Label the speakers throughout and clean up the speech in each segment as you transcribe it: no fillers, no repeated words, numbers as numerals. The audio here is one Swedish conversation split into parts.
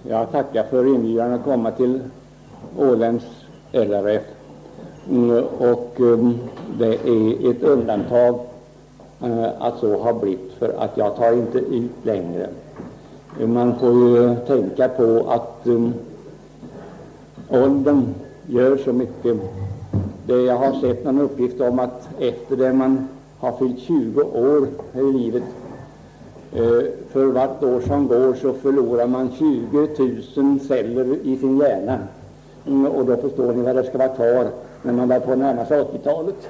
Speaker 1: Jag tackar för inbjudan att komma till Åläns LRF. Och det är ett undantag att så har blivit, för att jag tar inte ut längre. Man får ju tänka på att åldern gör så mycket. Jag har sett någon uppgift om att efter det man har fyllt 20 år här i livet, för vart år som går så förlorar man 20 000 celler i sin hjärna. Och då förstår ni vad det ska vara kvar när man var på närmast 80-talet.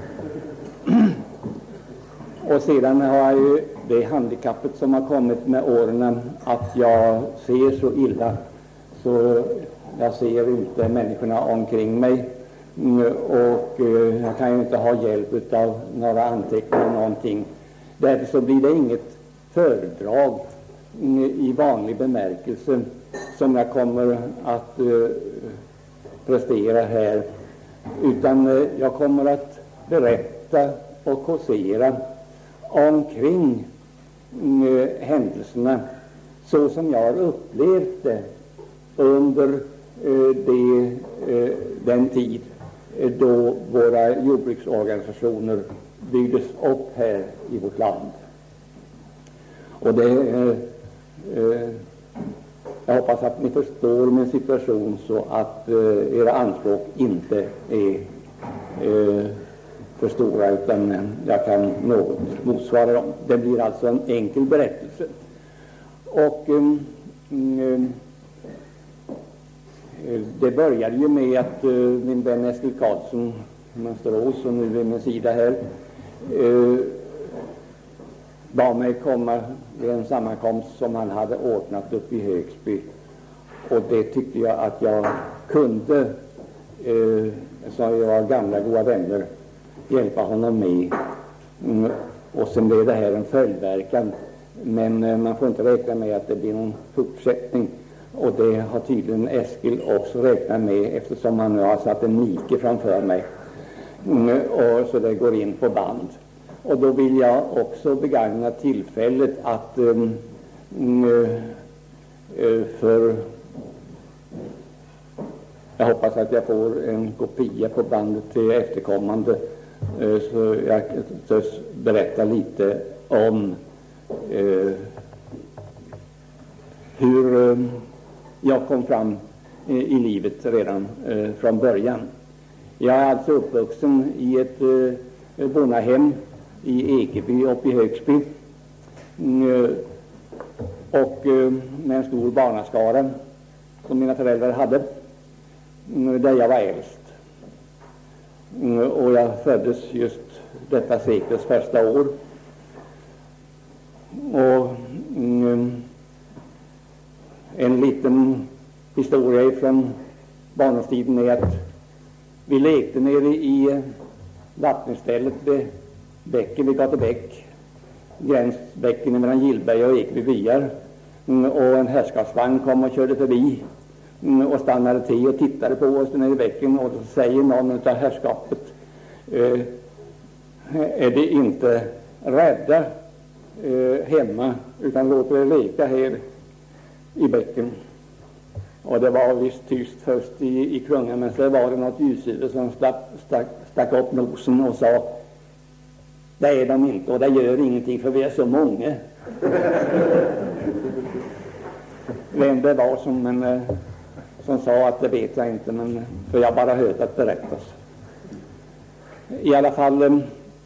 Speaker 1: Och sedan har jag ju det handikappet som har kommit med åren, att jag ser så illa så jag ser inte människorna omkring mig, och jag kan ju inte ha hjälp av några anteckningar eller någonting. Därför så blir det inget föredrag i vanlig bemärkelse som jag kommer att prestera här, utan jag kommer att berätta och kåsera omkring händelserna så som jag har upplevt det under den tid då våra jordbruksorganisationer byggdes upp här i vårt land. Och jag hoppas att ni förstår min situation så att era anspråk inte är för stora, utan jag kan något motsvara dem. Det blir alltså en enkel berättelse. Och det började ju med att min vän Eskil Karlsson, Mönsterås, och nu vid min sida här, bad mig komma vid en sammankomst som han hade ordnat upp i Högsby. Och det tyckte jag att jag kunde, så jag var gamla goda vänner, hjälpa honom med. Och sen blev det här en följdverkan, men man får inte räkna med att det blir någon fortsättning, och det har tydligen Eskil också räknat med, eftersom han nu har satt en Nike framför mig, och så det går in på band. Och då vill jag också begagna tillfället att jag hoppas att jag får en kopia på bandet till efterkommande, så jag törs berätta lite om hur jag kom fram i livet redan från början. Jag är alltså uppvuxen i ett bonnahem i Ekeby uppe i Högsby, och med en stor barnaskara som mina föräldrar hade, där jag var äldst. Och jag föddes just detta seklets första år. Och en liten historia från barndomstiden är att vi lekte nere i vattenstället vid bäcken vid Gatebäck, gränsbäcken mellan Gillberg och Ekeby byar, och en herrskapsvagn kom och körde förbi och stannade till och tittade på oss nere i bäcken, och så säger någon av herrskapet: är det inte rädda hemma, utan låter det leka här i bäcken? Och det var visst tyst först i klungan, men så var det något ljushuvud som stack upp nosen och sa: det är de inte, och det gör ingenting, för vi är så många. Vem det var som sa att det vet jag inte, men för jag bara hört att berättas. I alla fall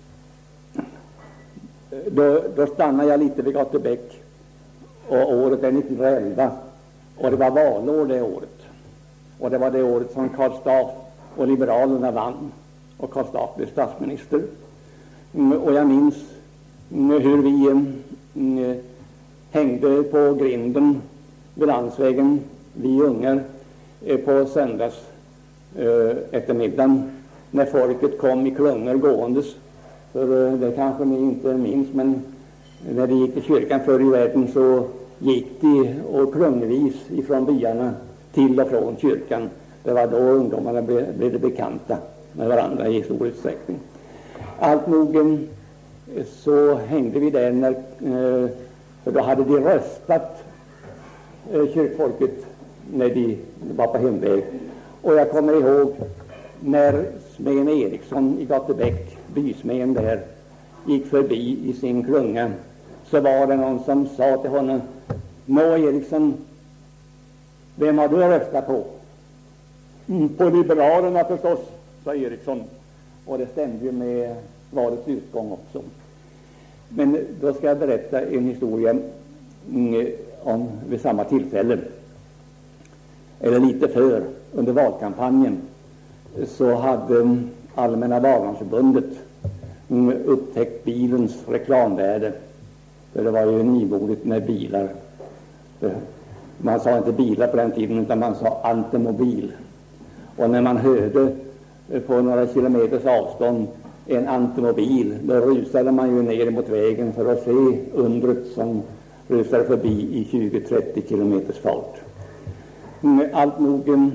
Speaker 1: då stannade jag lite vid Gatebäck, och året är 1911, och det var valår det året, och det var det året som Karl Staaff och liberalerna vann, och Karl Staaff blev statsminister. Och jag minns hur vi hängde på grinden vid landsvägen, vi ungar, på söndags eftermiddagen, när folket kom i klungor gåendes. För det kanske ni inte minns, men när de gick till kyrkan förr i världen så gick de och klungvis ifrån byarna till och från kyrkan. Det var då ungdomarna blev bekanta med varandra i stor utsträckning. Allt nog så hängde vi där, för då hade de röstat kyrkfolket när de var på hemväg. Och jag kommer ihåg när smeden Eriksson i Gatebäck, bysmeden där, gick förbi i sin klunga, så var det någon som sa till honom: Nå Eriksson, vem har du röstat på? På Liberalerna förstås, sa Eriksson. Och det stämde ju med valets utgång också. Men då ska jag berätta en historia om vid samma tillfälle, eller lite för, under valkampanjen, så hade Allmänna barnavårdsförbundet upptäckt bilens reklamvärde. För det var ju nymodigt med bilar. Man sa inte bilar på den tiden, utan man sa automobil. Och när man hörde på några kilometers avstånd en automobil, då rusade man ju ner mot vägen för att se undret som rusade förbi i 20-30 kilometers fart. Allt nog,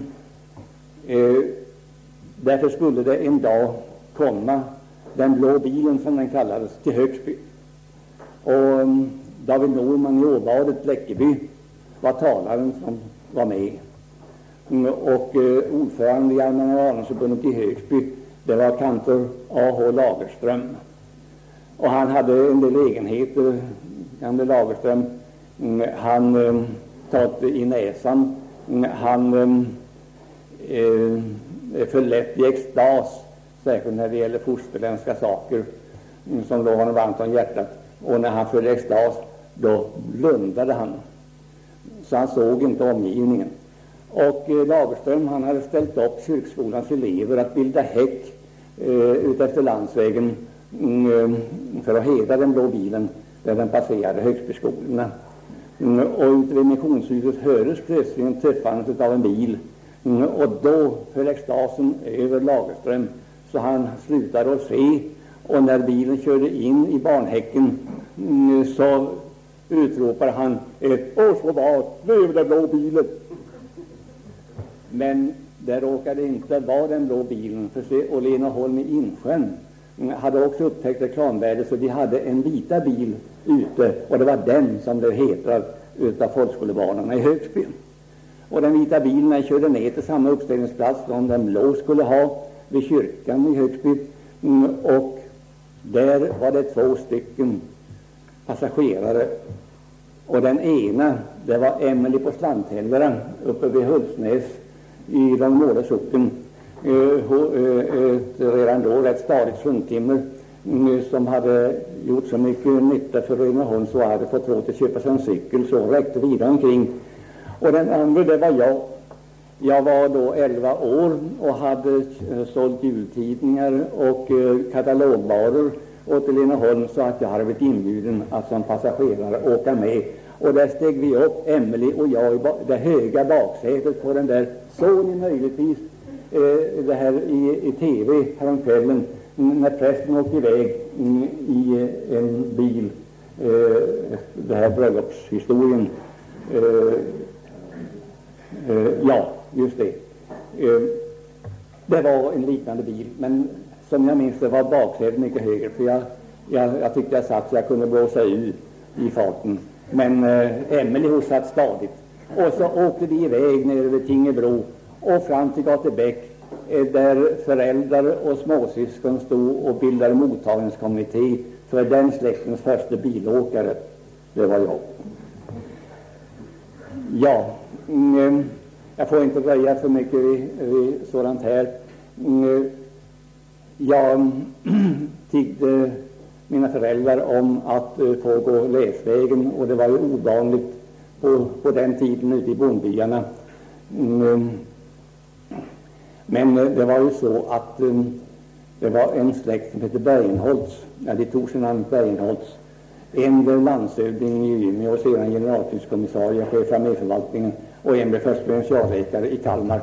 Speaker 1: därför skulle det en dag komma den blå bilen, som den kallades, till Högsby. Och David Norman i Åbadet, Läckeby, var talaren som var med. Och ordförande i Allmänna barnavårdsförbundet i Högsby, det var kantor A.H. Lagerström. Och han hade en del egenheter, gamle Lagerström. Han tagit i näsan, han för lätt i extas, särskilt när det gäller fosterländska saker som låg honom varmt om hjärtat. Och när han föll i extas, då blundade han, så han såg inte omgivningen. Och Lagerström, han hade ställt upp kyrkskolans elever att bilda häck utefter landsvägen för att hedra den blå bilen där den passerade Högsbyskolorna. Och ute vid missionshuset hördes plötsligt träffandet av en bil, och då föll extasen över Lagerström så han slutade att se. Och när bilen körde in i barnhäcken så utropade han: "Och så var blev den blå bilen." Men det råkade inte vara den blå bilen, för se, och Lenaholm i Insjön hade också upptäckt reklamvärde, så de hade en vita bil ute, och det var den som blev hedrad utav folkskolebarnen i Högsby. Och den vita bilen körde ner till samma uppställningsplats som den blå skulle ha, vid kyrkan i Högsby. Och där var det 2 stycken passagerare, och den ena, det var Emily på Slanthällarna uppe vid Hultsnäs i Långmåle socken. Redan då rätt stadigt sjunktimmer, som hade gjort så mycket nytta för Röneholm, så hade fått råd att köpa sig en cykel, så räckte vidare omkring. Och den andra, det var jag. Jag var då 11 år och hade sålt jultidningar och katalogvaror åt Lenaholm, så att jag hade blivit inbjuden att som passagerare åka med. Och där steg vi upp, Emily och jag, i det höga baksätet på den där. Såg ni möjligtvis det här i TV häromkvällen, när prästen åkte iväg i en bil, det här bröllopshistorien, ja, just det. Det var en liknande bil, men som jag minns det var baksätet mycket högre, för jag tyckte jag satt så jag kunde blåsa ur i farten. Men Emily, hon satt stadigt. Och så åkte de iväg ner över Tingebro och fram till Gatebäck, där föräldrar och småsyskon stod och bildade mottagningskommitté för den släktens första bilåkare. Det var jag. Ja, jag får inte dröja för mycket vid sådant här. Jag tiggde mina föräldrar om att få gå läsvägen, och det var ju ovanligt på den tiden ute i bondbyarna. Men det var ju så att det var en släkt som hette Bergenholtz. Ja, de tog sin namn Bergenholtz. En landshövding i Umeå och sedan generaltidskommissarie, chef för arméförvaltningen, och en blev först provinsialläkare i Kalmar.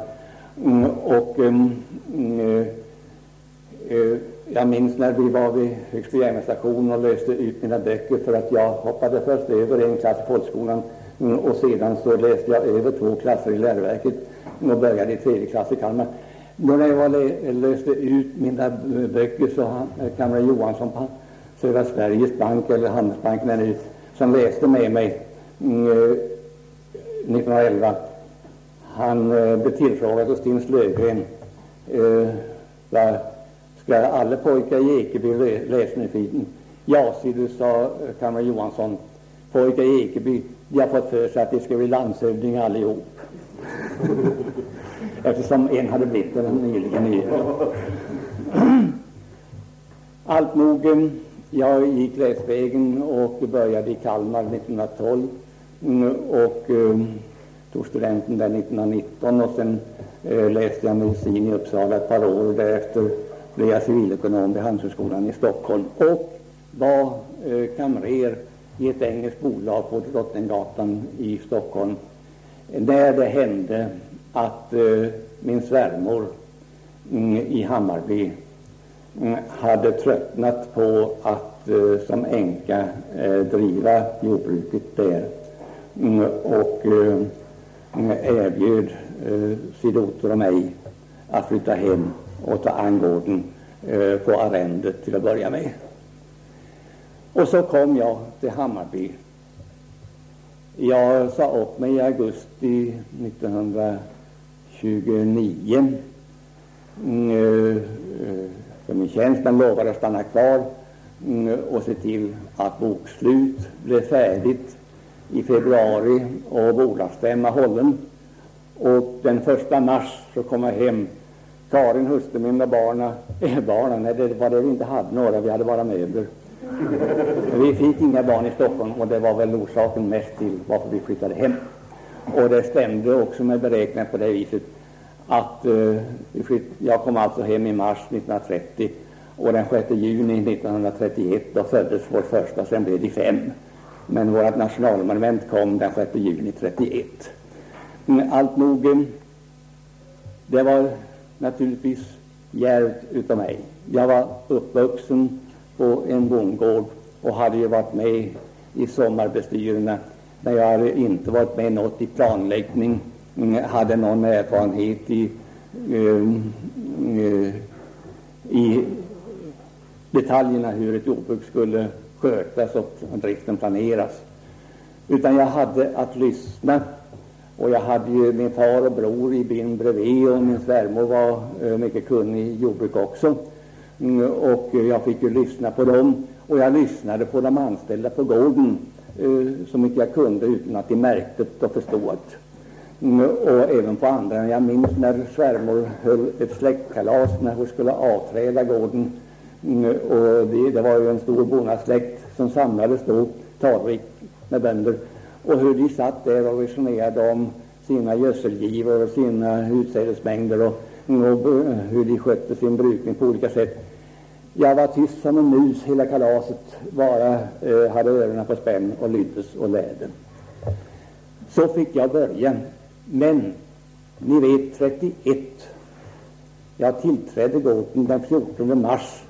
Speaker 1: Jag minns när vi var vid Högsby järnvägsstation och löste ut mina böcker, för att jag hoppade först över en klass i folkskolan, och sedan så läste jag över 2 klasser i läroverket och började i 3:e klass i Kalmar. Då när jag löste ut mina böcker, så kamrar Johansson på Södra Sveriges bank eller Handelsbanken nu, som läste med mig 1911. Han blev tillfrågad av Stins Löfgren, ska alla pojkar i Ekeby läsa nu tiden? Ja, sa Kamrar Johansson, pojkar i Ekeby, de har fått för sig att de ska bli landshövding allihop. Eftersom en hade blivit den nyligen. Allt nog, jag gick läsvägen och började i Kalmar 1912 och tog studenten där 1919 och sen läste jag medicin i Uppsala ett par år och därefter blev jag civilekonom vid Handelshögskolan i Stockholm och var kamrer i ett engelskt bolag på Drottninggatan i Stockholm när det hände att min svärmor i Hammarby hade tröttnat på att som änka driva jordbruket där och erbjöd sin dotter och mig att flytta hem och ta angården på arrendet till att börja med. Och så kom jag till Hammarby. Jag sa upp mig i augusti 1929 för min tjänst, men lovade att stanna kvar och se till att bokslut blev färdigt i februari och bolagsstämma hållen. Och den 1 mars så kom jag hem. Karin, hustru min och barnen, nej, det var det vi inte hade några, vi hade bara möbler. Vi fick inga barn i Stockholm och det var väl orsaken mest till varför vi flyttade hem. Och det stämde också med beräkningar på det viset att jag kom alltså hem i mars 1930 och den 6 juni 1931 då föddes vår första, sen blev det 5. Men vårt nationalmonument kom den 6 juni 31. Allt nog, det var naturligtvis djärvt utav mig. Jag var uppvuxen på en bondgård och hade ju varit med i sommarbestyrerna, men jag hade inte varit med något i planläggning, hade någon erfarenhet i detaljerna hur ett jordbruk skulle skötas och driften planeras, utan jag hade att lyssna. Och jag hade ju min far och bror i byn bredvid och min svärmor var mycket kunnig i jordbruk också. Och jag fick ju lyssna på dem och jag lyssnade på de anställda på gården så mycket jag kunde utan att de märkte och förstod. Och även på andra. Jag minns när svärmor höll ett släktkalas när hon skulle avträda gården. Och det var ju en stor bonnasläkt som samlades då, talrik med bönder. Och hur de satt där och resonerade om sina gödselgivor och sina utsädesmängder och hur de skötte sin brukning på olika sätt. Jag var tyst som en mus hela kalaset, bara hade öronen på spänn och lyddes och lärde. Så fick jag börja. Men ni vet 31. Jag tillträdde gården den 14 mars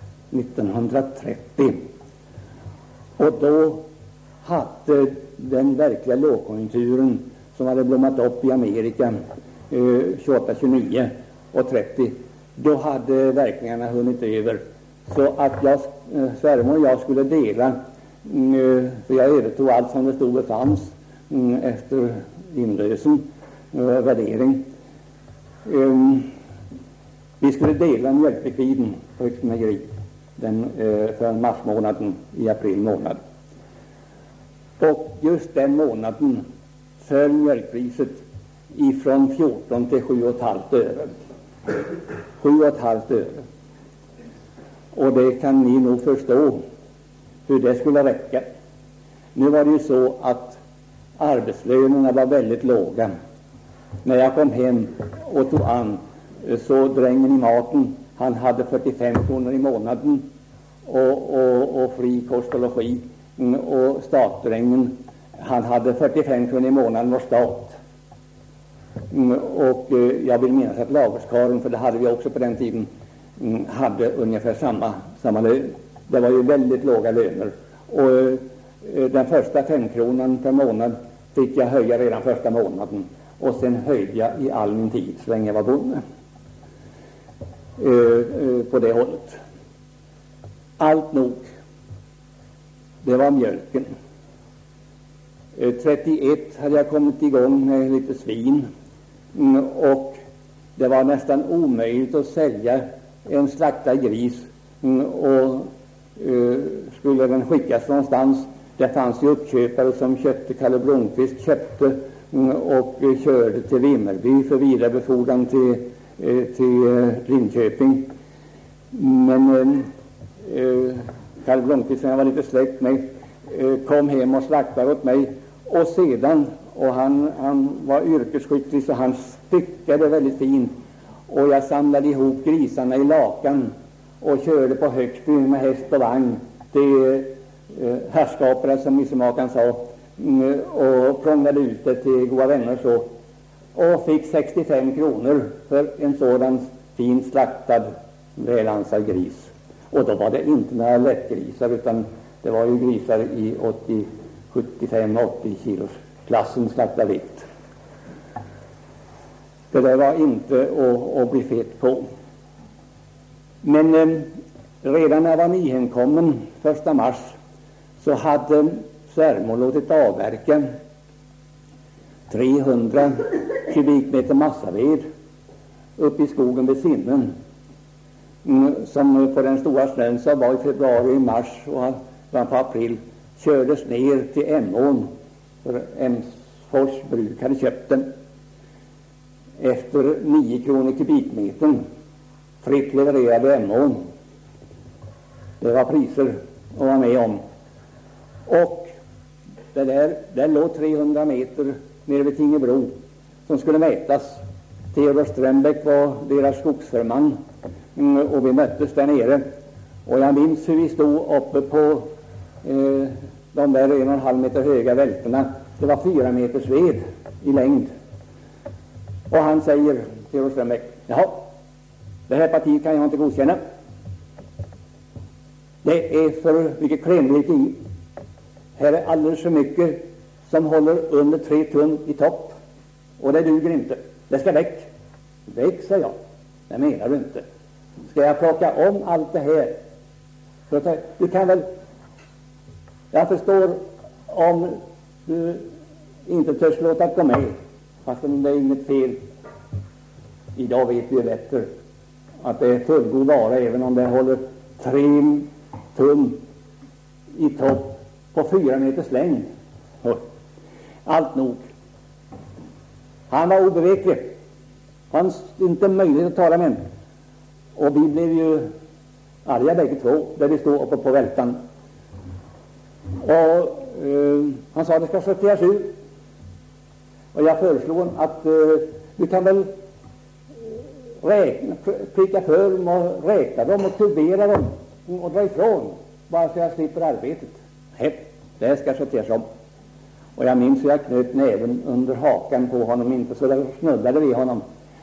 Speaker 1: 1930. Och då hade den verkliga lågkonjunkturen som hade blommat upp i Amerika 28, 29 och 30, då hade verkningarna hunnit över. Så att svärmor och jag skulle dela, för jag övertog allt som det stod och fanns efter inlösen och värdering. Vi skulle dela mjölklikviden på Högsta mejeri för marsmånaden i april månad. Och just den månaden föll mjölkpriset ifrån 14 till 7,5 öre. 7,5 öre. Och det kan ni nog förstå hur det skulle räcka. Nu var det ju så att arbetslönerna var väldigt låga. När jag kom hem och tog an, så drängen i maten, han hade 45 kronor i månaden och fri kost och logi. Och statdrängen, han hade 45 kronor i månaden var stat. Och jag vill minnas att lagerskaren, för det hade vi också på den tiden, hade ungefär samma lön. Det var ju väldigt låga löner. Och den första 5 kronan per månad fick jag höja redan första månaden. Och sen höjde jag i all min tid så länge jag var bonde. På det hållet. Allt nog. Det var mjölken. 31 hade jag kommit igång med lite svin, och det var nästan omöjligt att sälja en slaktad gris, och skulle den skickas någonstans, det fanns ju uppköpare som köpte, Kalle Blomqvist köpte och körde till Vimmerby för vidarebefordran till Linköping. Men Kalle Blomqvist, som jag var lite släkt med, kom hem och slaktade åt mig, och sedan, och han var yrkesskicklig, så han styckade väldigt fint, och jag samlade ihop grisarna i lakan och körde på Högsby med häst och vagn till herrskaperna, som missemakaren sa, och prånglade ut det till goda vänner så, och fick 65 kronor för en sådan fin slaktad välansad gris. Och då var det inte några lättgrisar, utan det var ju grisar i 75-80 kilos klassen slaktad vikt. Det där var inte att bli fet på. Men redan när jag var nyhemkommen 1 mars, så hade Svärmo låtit avverka 300 kubikmeter massaved uppe i skogen vid Sinnen, som på den stora snön som var i februari och mars och på april kördes ner till Emån, för Emsfors bruk hade köpt den efter 9 kronor kubikmetern, fritt levererade Emån. Det var priser att vara med om. Och där låg 300 meter nere vid Tingebro som skulle mätas. Theodor Strömbäck var deras skogsförman, och vi möttes där nere, och jag minns hur vi stod uppe på de där 1,5 meter höga välterna. Det var 4 meters ved i längd, och han säger, Theodor Strömbäck: jaha, det här partiet kan jag inte godkänna. Det är för mycket klenvirke i. Här är alldeles för mycket som håller under 3 tum i topp, och det duger inte. Det ska väck. Väck, sa jag. Det menar du inte. Ska jag plocka om allt det här? Du kan väl... Jag förstår om du inte törs låta gå med, fast det är inget fel. Idag vet vi bättre att det är fullgod vara, även om det håller 3 tum i topp på 4 meters längd. Allt nog. Han var obeveklig. Fanns inte möjlighet att tala med honom. Och vi blev ju arga bägge två, där vi stod uppe på vältan. Och han sa: det ska sorteras ut. Och jag föreslog att du kan väl pricka för dem och räkna dem och tubera dem och dra ifrån, bara så jag slipper arbetet. Det ska sorteras om. Och jag minns hur jag knöt näven under hakan på honom, inte så där snuddade vid honom,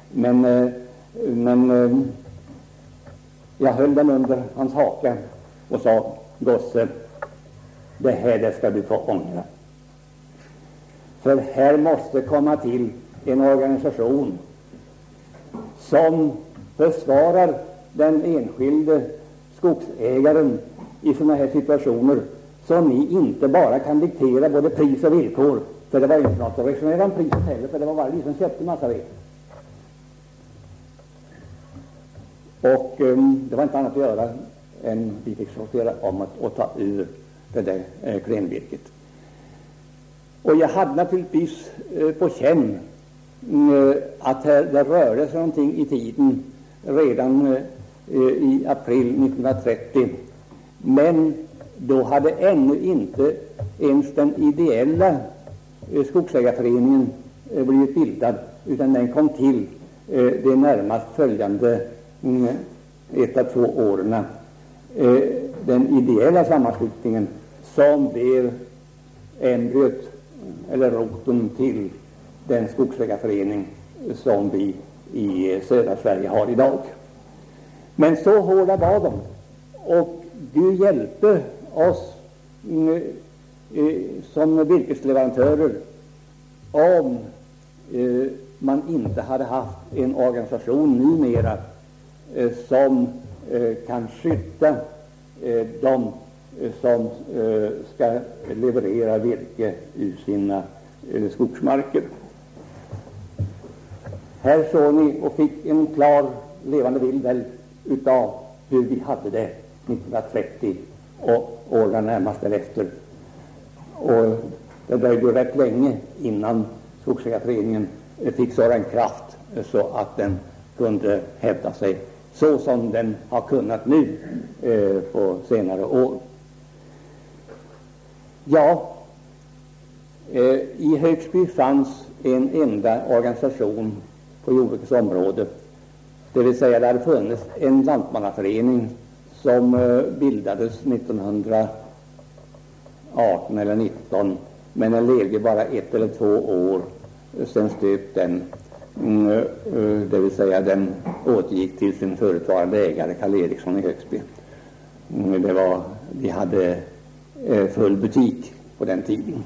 Speaker 1: men jag höll den under hans haka och sa: gosse, det här ska du få ångra. För här måste komma till en organisation som försvarar den enskilde skogsägaren i sådana här situationer, så ni inte bara kan diktera både pris och villkor, för det var inte något att resonera om priset heller, för det var bara vi som köpte massa ved. Och det var inte annat att göra än vi fick sortera om och ta ur det där klenvirket. Och jag hade naturligtvis på känn att det rörde sig någonting i tiden redan i april 1930, men då hade ännu inte ens den ideella skogsägarföreningen blivit bildad, utan den kom till de närmast följande 1-2 åren. Den ideella sammanslutningen som blev embryot eller roten till den skogsägarförening som vi i södra Sverige har idag. Men så hårda var de, och Gud hjälpte oss som virkesleverantörer om man inte hade haft en organisation numera som kan skydda de som ska leverera virke ur sina skogsmarker. Här såg ni och fick en klar levande bild utav hur vi hade det 1930 och åren närmast därefter. Och det dröjde rätt länge innan Skogsägareföreningen fick sådan kraft så att den kunde hävda sig så som den har kunnat nu på senare år. Ja, i Högsby fanns en enda organisation på jordbrukets område. Det vill säga det hade funnits en lantmannaförening som bildades 1918 eller 19, men den levde bara 1 eller 2 år. Sen stöp den, det vill säga den återgick till sin förutvarande ägare Karl Eriksson i Högsby. De hade full butik på den tiden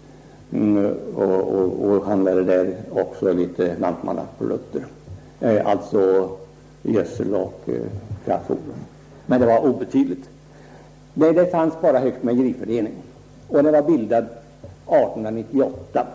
Speaker 1: och handlade där också lite lantmannaprodukter, alltså gödsel och kraftfoder, men det var obetydligt. Nej, det fanns bara Högsby mejeriförening och den var bildad 1898.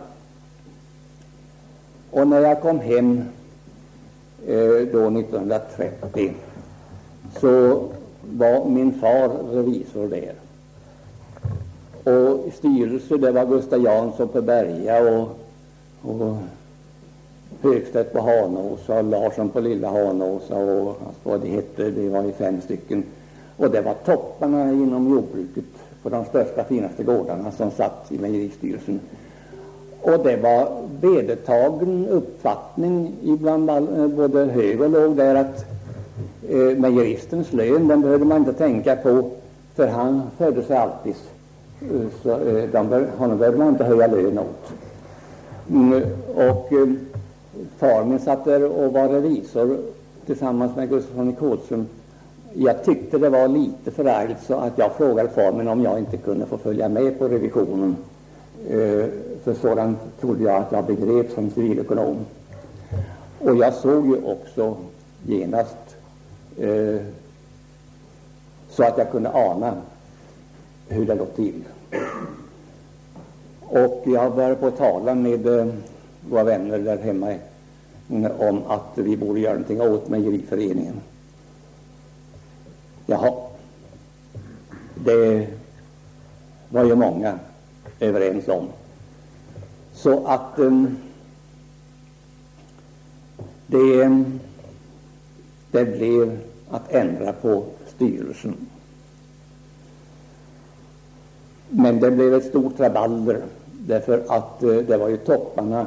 Speaker 1: Och när jag kom hem då 1930 så var min far revisor där. Och i styrelse det var Gustav Jansson på Berga och Högstedt på Hanåsa och Larsson på Lilla Hanåsa och vad det hette, det var 5 stycken. Och det var topparna inom jordbruket på de största finaste gårdarna som satt i mejeristyrelsen. Och det var vedertagen uppfattning ibland både hög och låg där att mejeristens lön den behövde man inte tänka på, för han födde sig alltid. Så honom behövde man inte höja lön åt. Och far min satt där och var revisor tillsammans med Gustafsson i Kålsund. Jag tyckte det var lite förargligt så att jag frågade far min om jag inte kunde få följa med på revisionen. För sådant trodde jag att jag begrep som civilekonom. Och jag såg ju också genast så att jag kunde ana hur det låg till. Och jag började på att tala med våra vänner där hemma om att vi borde göra någonting åt mejeriföreningen. Jaha, det var ju många överens om. Så att det blev att ändra på styrelsen. Men det blev ett stort rabalder därför att det var ju topparna,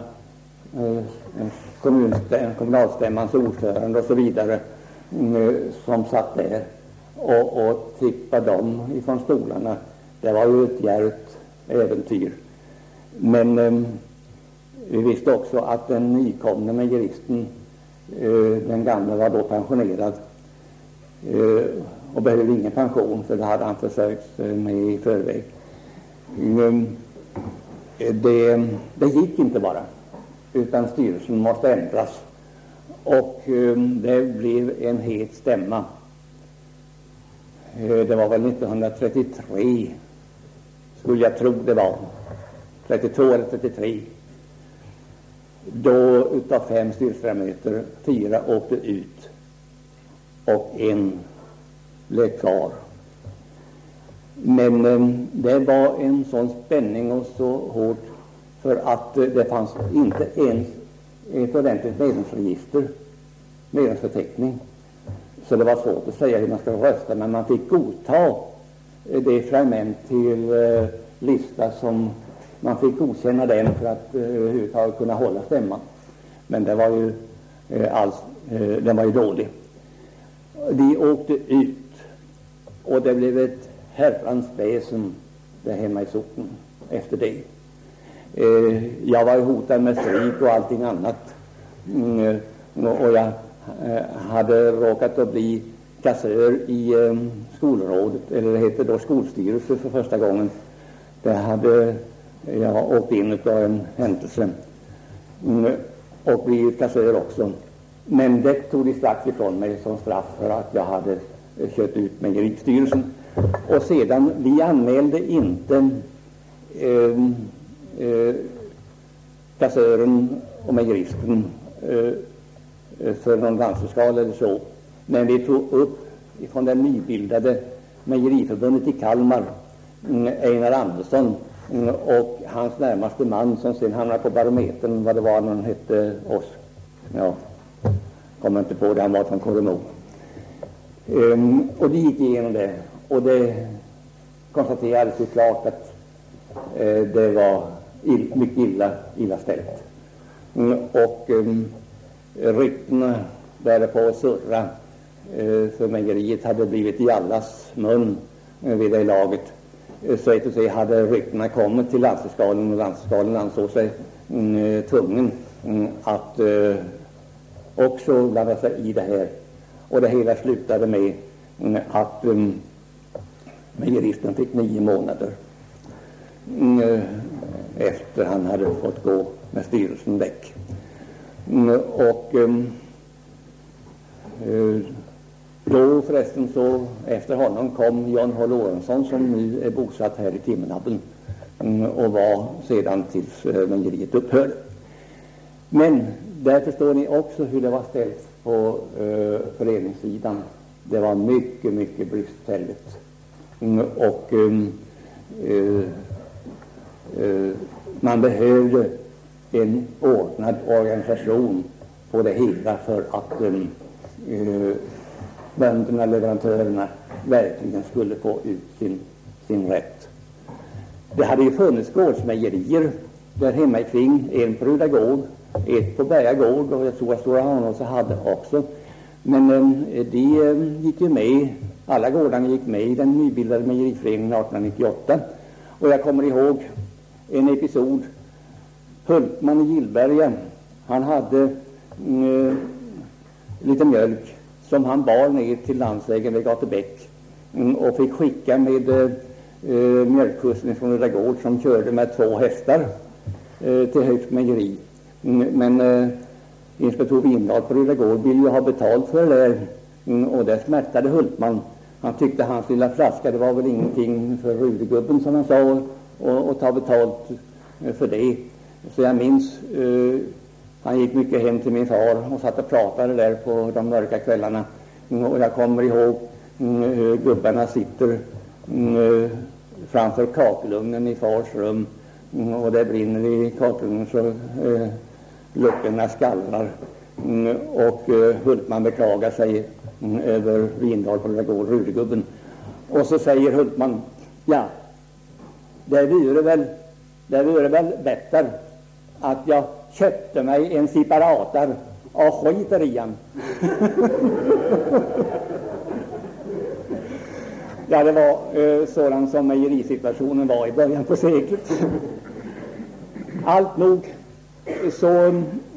Speaker 1: kommunalstämmans ordförande och så vidare som satt där och tippade dem ifrån stolarna. Det var ju ett djärvt äventyr. Men vi visste också att den nykomne mejeristen, den gamla var då pensionerad och behövde ingen pension, för det hade han försökt med i förväg. Det gick inte bara, utan styrelsen måste ändras, och det blev en het stämma. Det var väl 1933 skulle jag tro det var, 32 eller 33, då utav 5 styrelseledamöter 4 åkte ut och 1 blev kvar. Men det var en sån spänning och så hårt, för att det fanns inte ens ett ordentligt medlemsförteckning, så det var svårt att säga hur man skulle rösta, men man fick godta det fragment till lista som man fick godkänna den för att överhuvudtaget kunna hålla stämman. Men det var ju den var ju dålig. Vi åkte ut och det blev ett herrans väsen där hemma i socken efter det. Jag var hotad med strik och allting annat, och jag hade råkat att bli kassör i skolrådet, eller det heter då skolstyrelse för första gången. Det hade jag åkt in av en händelse och blivit kassör också. Men det tog de strax ifrån mig som straff för att jag hade kört ut mejeristyrelsen. Och sedan, vi anmälde inte kassören och mejeristen för någon landstingsskal eller så, men vi tog upp från den nybildade mejeriförbundet i Kalmar, Einar Andersson, och hans närmaste man som sen hamnade på barometern, vad det var han hette, oss, ja, kommer inte på det, han var från Koremo. Och det gick igenom det, och det konstaterades ju klart att det var mycket illa ställt. Och ryktena började på att surra, för mejeriet hade blivit i allas mun vid det laget. Så att säga hade ryktena kommit till landstingsskalen, och landstingsskalen ansåg sig tvungen att också blanda sig i det här. Och det hela slutade med att mejeristen fick 9 månader efter han hade fått gå med styrelsen väck. Och då förresten så efter honom kom John H. Lorentzon, som nu är bosatt här i Timmernabben, och var sedan tills mejeriet upphörde. Men där förstår ni också hur det var ställt på föreningssidan. Det var mycket bristfälligt. Och man behövde en ordnad organisation på det hela för att bönderna, leverantörerna verkligen skulle få ut sin rätt. Det hade ju funnits gårdsmejerier där hemma i kring, en på Ruda gård, ett på Berga gård, och jag tror att Stora Hanås hade också. Men de gick ju med, alla gårdarna gick med i den nybildade mejeriföreningen 1898. Och jag kommer ihåg en episod. Hultman i Gillberga, han hade lite mjölk som han bar ner till landsvägen vid Gatebäck, och fick skicka med mjölkkusten från Ruda gård, som körde med 2 hästar till Högs mejeri. Men inspektor Windahl på Ruda gård ville ju ha betalt för det där, och det smärtade Hultman. Han tyckte hans lilla flaska, det var väl ingenting för Rudegubben, som han sa, och ta betalt för det. Så jag minns, han gick mycket hem till min far och satt och pratade där på de mörka kvällarna. Och jag kommer ihåg gubbarna sitter framför kakelugnen i fars rum, och det brinner i kakelugnen så luckorna skallrar. Och Hultman beklagar sig över Windahl på den gård, Rudegubben. Och så säger Hultman, ja, det vore väl bättre att jag köpte mig en separator och skiter i han. Ja, det var sådan som mejerisituationen var i början på seklet. Allt nog så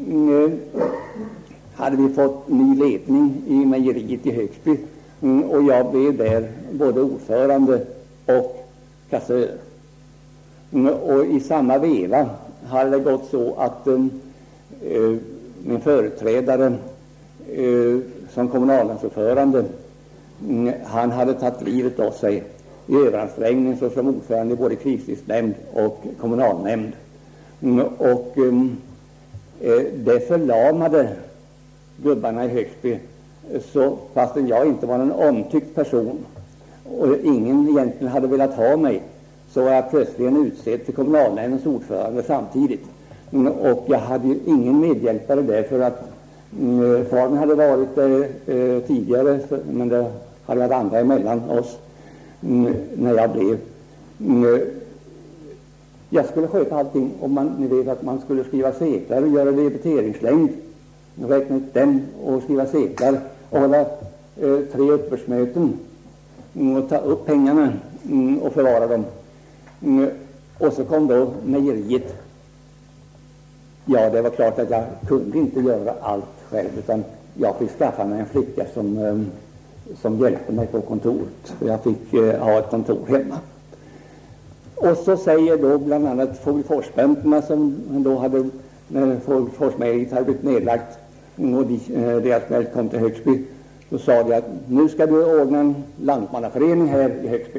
Speaker 1: hade vi fått ny ledning i mejeriet i Högsby, och jag blev där både ordförande och kassör. Och i samma veva hade det gått så att min företrädare som kommunalnämndsordförande, han hade tagit livet av sig i överansträngning såsom ordförande i både krigsdistriktsnämnd och kommunalnämnd. Och det förlamade gubbarna i Högsby, så fastän jag inte var någon omtyckt person och ingen egentligen hade velat ha mig, så var jag plötsligt utsedd till kommunalnämndens ordförande samtidigt. Och jag hade ju ingen medhjälpare där, för att faren hade varit tidigare, men det hade varit andra emellan oss när jag blev. Jag skulle sköta allting, och ni vet att man skulle skriva seklar och göra debiteringslängd, räkna ut den och skriva seklar och hålla 3 uppbördsmöten och ta upp pengarna och förvara dem. Och så kom då mejeriet. Ja, det var klart att jag kunde inte göra allt själv, utan jag fick skaffa mig en flicka som hjälpte mig på kontoret. Jag fick ha ett kontor hemma. Och så säger då bland annat Fågelforsbönderna, som då hade, när Fågelforsmejeriet hade blivit nedlagt och deras mjölk kom till Högsby, Så sa de att nu ska du ordna en lantmannaförening här i Högsby.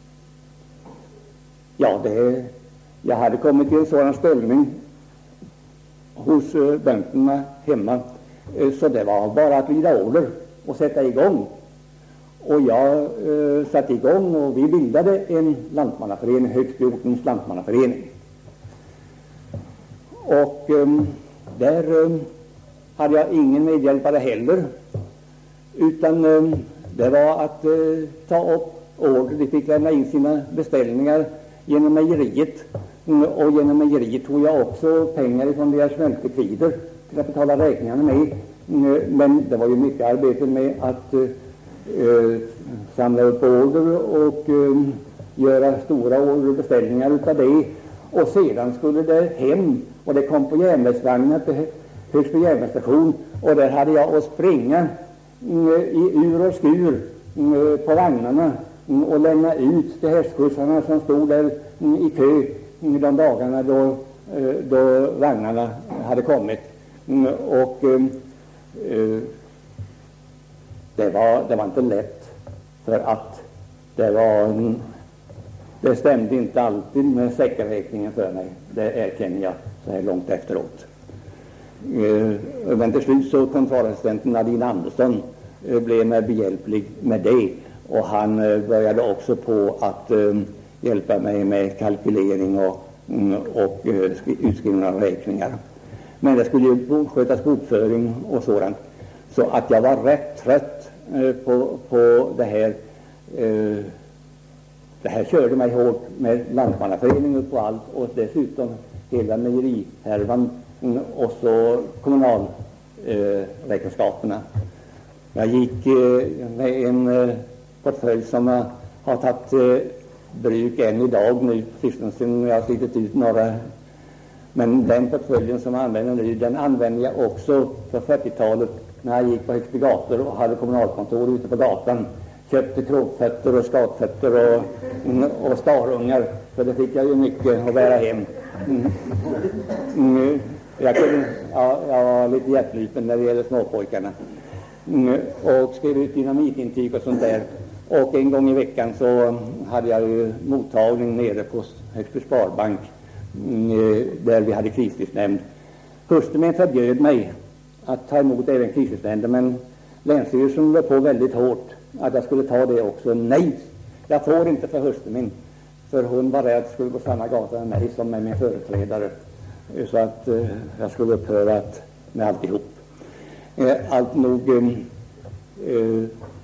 Speaker 1: Ja, jag hade kommit i en sådan ställning hos bönderna hemma, så det var bara att lyda order och sätta igång. Och jag satte igång och vi bildade en lantmannaförening, Högsbyortens lantmannaförening. Och där hade jag ingen medhjälpare heller, utan det var att ta upp order. De fick lämna in sina beställningar genom mejeriet, och genom mejeriet tog jag också pengar från deras mjölklikvider till att betala räkningarna med. Men det var ju mycket arbete med att samla upp order och göra stora orderbeställningar utav det, och sedan skulle det hem, och det kom på järnvägsvagnar till Högsby järnvägsstation, och där hade jag att springa i ur och skur på vagnarna och lämna ut till hästskjutsarna som stod där i kö de dagarna då vagnarna hade kommit. Och det var inte lätt, för att det stämde inte alltid med säkerräkningen för mig, det erkänner jag så här långt efteråt. Men till slut så kontrollassistenten Nadine Andersson blev mig behjälplig med det, och han började också på att hjälpa mig med kalkylering och utskrivning av räkningar. Men det skulle ju skötas bokföring och sådant, så att jag var rätt trött på det här. Det här körde mig hårt med lantmannaföreningen på allt, och dessutom hela mejerihärvan och så kommunalräkenskaperna. Jag gick med en portfölj som har tagit bruk än idag nu, sedan jag har slitit ut några. Men den portföljen som jag använder nu, den använde jag också på 40-talet när jag gick på Högsby gator och hade kommunalkontor ute på gatan. Köpte kråkfötter och skatfötter och starungar, för det fick jag ju mycket att bära hem. Jag var lite hjärtlypen när det gäller småpojkarna. Och skrev ut dynamitintyg och sånt där. Och en gång i veckan så hade jag ju mottagning nere på Högsby Sparbank, där vi hade krisdisnämnd. Hustrun förbjöd mig att ta emot även krisdisnämnden, men länsstyrelsen var på väldigt hårt att jag skulle ta det också. Nej, jag får inte, för hustrun min, för hon var rädd att skulle gå samma gata med mig som med min företrädare, så att jag skulle upphöra med alltihop. Allt nog